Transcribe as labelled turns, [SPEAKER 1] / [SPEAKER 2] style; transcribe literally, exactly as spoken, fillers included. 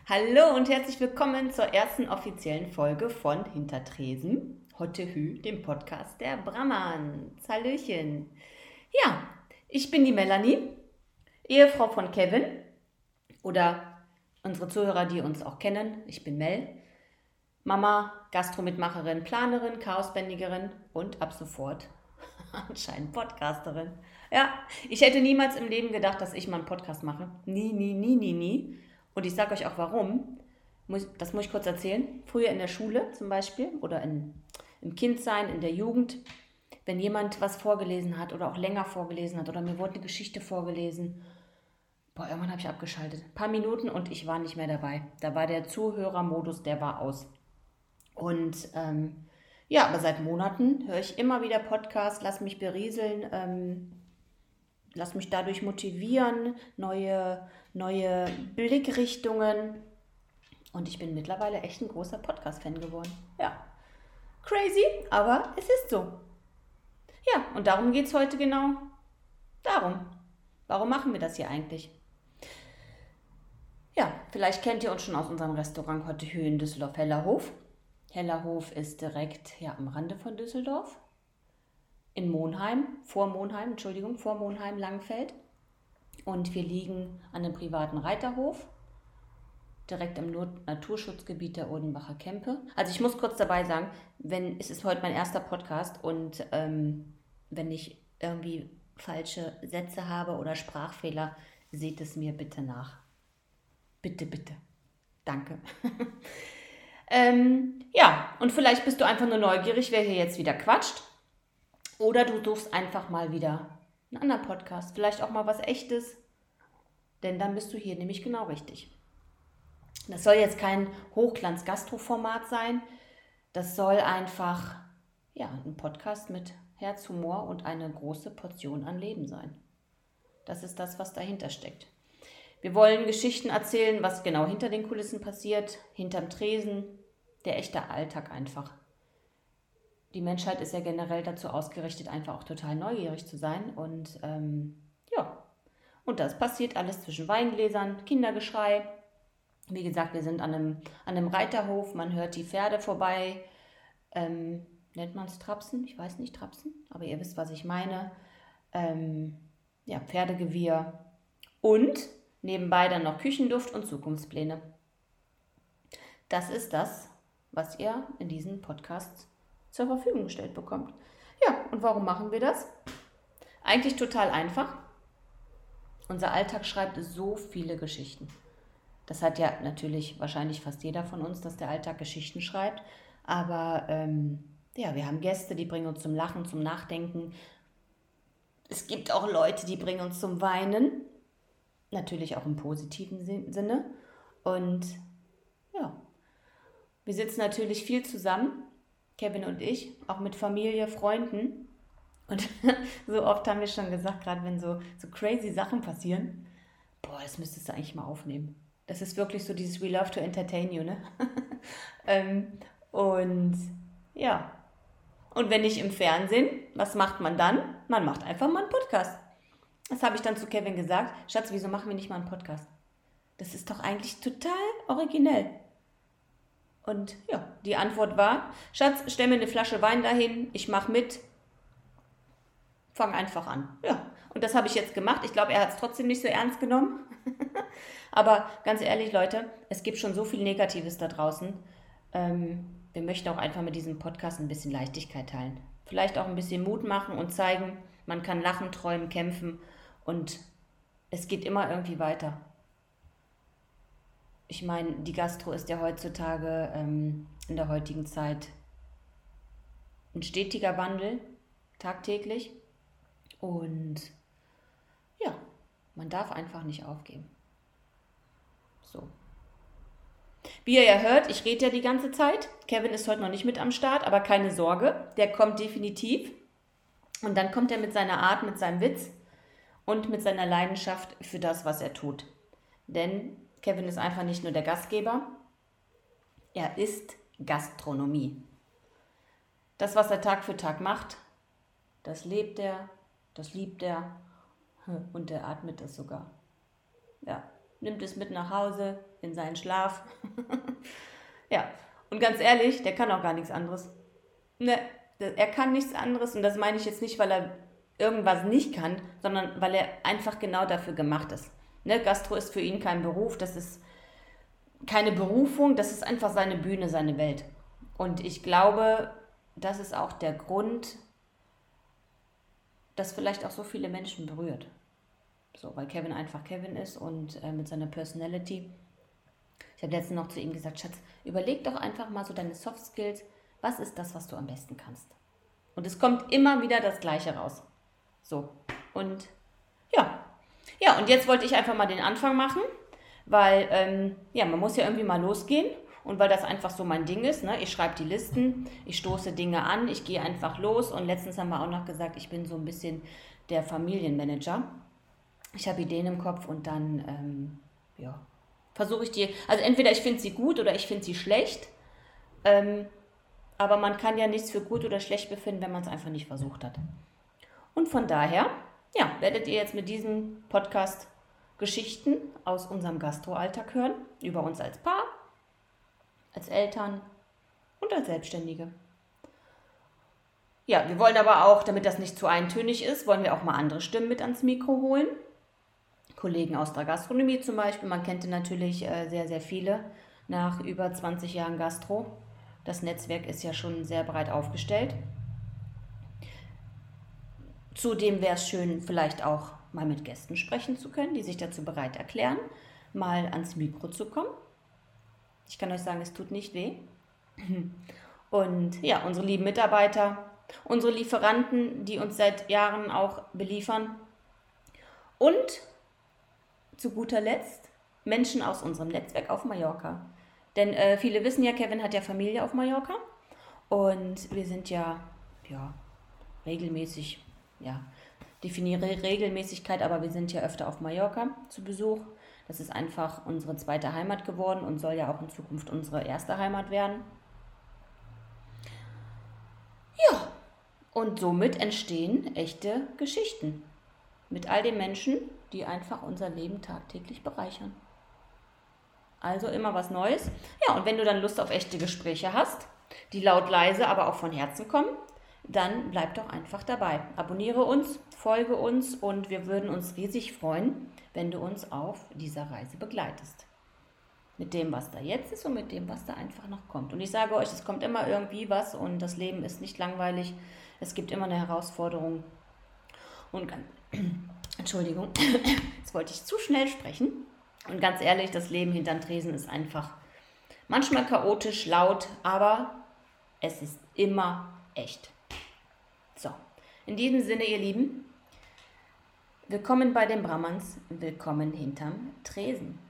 [SPEAKER 1] Hallo und herzlich willkommen zur ersten offiziellen Folge von Hintertresen, Hottehü, dem Podcast der Brahmans. Hallöchen. Ja, ich bin die Melanie, Ehefrau von Kevin oder unsere Zuhörer, die uns auch kennen. Ich bin Mel, Mama, Gastromitmacherin, Planerin, Chaosbändigerin und ab sofort anscheinend Podcasterin. Ja, ich hätte niemals im Leben gedacht, dass ich mal einen Podcast mache. Nie, nie, nie, nie, nie. Und ich sage euch auch warum. Das muss ich kurz erzählen. Früher in der Schule zum Beispiel oder in, im Kindsein, in der Jugend, wenn jemand was vorgelesen hat oder auch länger vorgelesen hat oder mir wurde eine Geschichte vorgelesen, boah, irgendwann habe ich abgeschaltet. Ein paar Minuten und ich war nicht mehr dabei. Da war der Zuhörermodus, der war aus. Und ähm, ja, aber seit Monaten höre ich immer wieder Podcasts, lass mich berieseln, ähm, lass mich dadurch motivieren, neue, neue Blickrichtungen. Und ich bin mittlerweile echt ein großer Podcast-Fan geworden. Ja, crazy, aber es ist so. Ja, und darum geht es heute genau. Darum. Warum machen wir das hier eigentlich? Ja, vielleicht kennt ihr uns schon aus unserem Restaurant Hottehü in Düsseldorf-Hellerhof. Hellerhof ist direkt ja, am Rande von Düsseldorf. In Monheim, vor Monheim, Entschuldigung, vor Monheim, Langenfeld. Und wir liegen an einem privaten Reiterhof, direkt im Naturschutzgebiet der Odenbacher Kempe. Also ich muss kurz dabei sagen, wenn, es ist heute mein erster Podcast und ähm, wenn ich irgendwie falsche Sätze habe oder Sprachfehler, seht es mir bitte nach. Bitte, bitte. Danke. ähm, ja, und vielleicht bist du einfach nur neugierig, wer hier jetzt wieder quatscht. Oder du suchst einfach mal wieder einen anderen Podcast, vielleicht auch mal was Echtes, denn dann bist du hier nämlich genau richtig. Das soll jetzt kein Hochglanz-Gastro-Format sein, das soll einfach ja, ein Podcast mit Herz, Humor und eine große Portion an Leben sein. Das ist das, was dahinter steckt. Wir wollen Geschichten erzählen, was genau hinter den Kulissen passiert, hinterm Tresen, der echte Alltag einfach. Die Menschheit ist ja generell dazu ausgerichtet, einfach auch total neugierig zu sein. Und ähm, ja, und das passiert alles zwischen Weingläsern, Kindergeschrei. Wie gesagt, wir sind an einem, an einem Reiterhof, man hört die Pferde vorbei. Ähm, nennt man es Trapsen? Ich weiß nicht, Trapsen, aber ihr wisst, was ich meine. Ähm, ja, Pferdegewirr und nebenbei dann noch Küchenduft und Zukunftspläne. Das ist das, was ihr in diesen Podcasts zur Verfügung gestellt bekommt. Ja, und warum machen wir das? Eigentlich total einfach. Unser Alltag schreibt so viele Geschichten. Das hat ja natürlich wahrscheinlich fast jeder von uns, dass der Alltag Geschichten schreibt. Aber ähm, ja, wir haben Gäste, die bringen uns zum Lachen, zum Nachdenken. Es gibt auch Leute, die bringen uns zum Weinen. Natürlich auch im positiven Sinne. Und ja, wir sitzen natürlich viel zusammen. Kevin und ich, auch mit Familie, Freunden. Und so oft haben wir schon gesagt, gerade wenn so, so crazy Sachen passieren, boah, das müsstest du eigentlich mal aufnehmen. Das ist wirklich so dieses We love to entertain you, ne? ähm, und ja, und wenn nicht im Fernsehen, was macht man dann? Man macht einfach mal einen Podcast. Das habe ich dann zu Kevin gesagt. Schatz, wieso machen wir nicht mal einen Podcast? Das ist doch eigentlich total originell. Und ja, die Antwort war, Schatz, stell mir eine Flasche Wein dahin, ich mache mit, fang einfach an. Ja, und das habe ich jetzt gemacht. Ich glaube, er hat es trotzdem nicht so ernst genommen. Aber ganz ehrlich, Leute, es gibt schon so viel Negatives da draußen. Ähm, wir möchten auch einfach mit diesem Podcast ein bisschen Leichtigkeit teilen. Vielleicht auch ein bisschen Mut machen und zeigen, man kann lachen, träumen, kämpfen und es geht immer irgendwie weiter. Ich meine, die Gastro ist ja heutzutage ähm, in der heutigen Zeit ein stetiger Wandel, tagtäglich. Und ja, man darf einfach nicht aufgeben. So. Wie ihr ja hört, ich rede ja die ganze Zeit. Kevin ist heute noch nicht mit am Start, aber keine Sorge, der kommt definitiv. Und dann kommt er mit seiner Art, mit seinem Witz und mit seiner Leidenschaft für das, was er tut. Denn Kevin ist einfach nicht nur der Gastgeber, er ist Gastronomie. Das, was er Tag für Tag macht, das lebt er, das liebt er und er atmet es sogar. Ja, nimmt es mit nach Hause in seinen Schlaf. Ja, und ganz ehrlich, der kann auch gar nichts anderes. Ne, er kann nichts anderes und das meine ich jetzt nicht, weil er irgendwas nicht kann, sondern weil er einfach genau dafür gemacht ist. Ne, Gastro ist für ihn kein Beruf, das ist keine Berufung, das ist einfach seine Bühne, seine Welt. Und ich glaube, das ist auch der Grund, dass vielleicht auch so viele Menschen berührt. So, weil Kevin einfach Kevin ist und äh, mit seiner Personality. Ich habe letztens noch zu ihm gesagt, Schatz, überleg doch einfach mal so deine Soft Skills. Was ist das, was du am besten kannst? Und es kommt immer wieder das Gleiche raus. So, und ja. Ja, und jetzt wollte ich einfach mal den Anfang machen, weil, ähm, ja, man muss ja irgendwie mal losgehen. Und weil das einfach so mein Ding ist, ne? Ich schreibe die Listen, ich stoße Dinge an, ich gehe einfach los. Und letztens haben wir auch noch gesagt, ich bin so ein bisschen der Familienmanager. Ich habe Ideen im Kopf und dann, ähm, ja, versuche ich die, also entweder ich finde sie gut oder ich finde sie schlecht, ähm, aber man kann ja nichts für gut oder schlecht befinden, wenn man es einfach nicht versucht hat. Und von daher, ja, werdet ihr jetzt mit diesem Podcast Geschichten aus unserem Gastroalltag hören, über uns als Paar, als Eltern und als Selbstständige. Ja, wir wollen aber auch, damit das nicht zu eintönig ist, wollen wir auch mal andere Stimmen mit ans Mikro holen. Kollegen aus der Gastronomie zum Beispiel, man kennt natürlich äh, sehr, sehr viele nach über zwanzig Jahren Gastro. Das Netzwerk ist ja schon sehr breit aufgestellt. Zudem wäre es schön, vielleicht auch mal mit Gästen sprechen zu können, die sich dazu bereit erklären, mal ans Mikro zu kommen. Ich kann euch sagen, es tut nicht weh. Und ja, unsere lieben Mitarbeiter, unsere Lieferanten, die uns seit Jahren auch beliefern. Und zu guter Letzt Menschen aus unserem Netzwerk auf Mallorca. Denn äh, viele wissen ja, Kevin hat ja Familie auf Mallorca. Und wir sind ja, ja regelmäßig, ja, definiere Regelmäßigkeit, aber wir sind ja öfter auf Mallorca zu Besuch. Das ist einfach unsere zweite Heimat geworden und soll ja auch in Zukunft unsere erste Heimat werden. Ja, und somit entstehen echte Geschichten. Mit all den Menschen, die einfach unser Leben tagtäglich bereichern. Also immer was Neues. Ja, und wenn du dann Lust auf echte Gespräche hast, die laut leise, aber auch von Herzen kommen, dann bleib doch einfach dabei. Abonniere uns, folge uns und wir würden uns riesig freuen, wenn du uns auf dieser Reise begleitest. Mit dem, was da jetzt ist und mit dem, was da einfach noch kommt. Und ich sage euch, es kommt immer irgendwie was und das Leben ist nicht langweilig. Es gibt immer eine Herausforderung. Und ganz, Entschuldigung, jetzt wollte ich zu schnell sprechen. Und ganz ehrlich, das Leben hinterm Tresen ist einfach manchmal chaotisch, laut, aber es ist immer echt. So, in diesem Sinne, ihr Lieben, willkommen bei den Brahmans, willkommen hinterm Tresen.